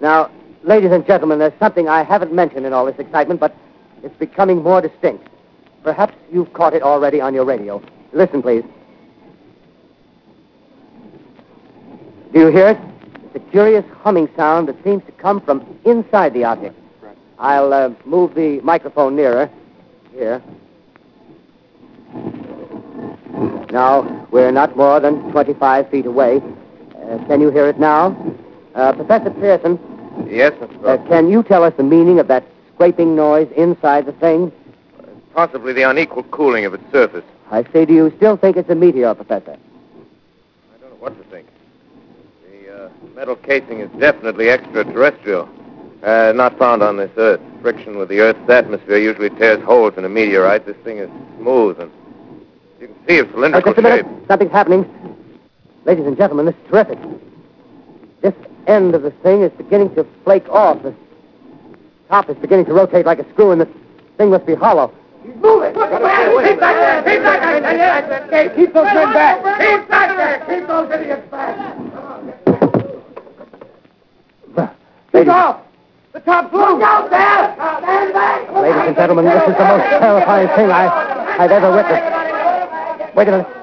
Now, ladies and gentlemen, there's something I haven't mentioned in all this excitement, but it's becoming more distinct. Perhaps you've caught it already on your radio. Listen, please. Do you hear it? It's a curious humming sound that seems to come from inside the object. I'll move the microphone nearer. Here. Now, we're not more than 25 feet away. Can you hear it now? Professor Pearson? Yes, Mr. Gross. Can you tell us the meaning of that scraping noise inside the thing? Possibly the unequal cooling of its surface. I say, do you still think it's a meteor, Professor? I don't know what to think. The metal casing is definitely extraterrestrial. Not found on this Earth. Friction with the Earth's atmosphere usually tears holes in a meteorite. This thing is smooth, and you can see its cylindrical just a minute. shape. Something's happening. Ladies and gentlemen, this is terrific. This end of the thing is beginning to flake off. The top is beginning to rotate like a screw, and the thing must be hollow. He's moving! Keep back there! Keep back there! Keep those men back! Keep back there! Keep those idiots back! Keep off! The top's loose! Look out there! Stand back! Ladies and gentlemen, this is the most terrifying thing I've ever witnessed. Wait a minute.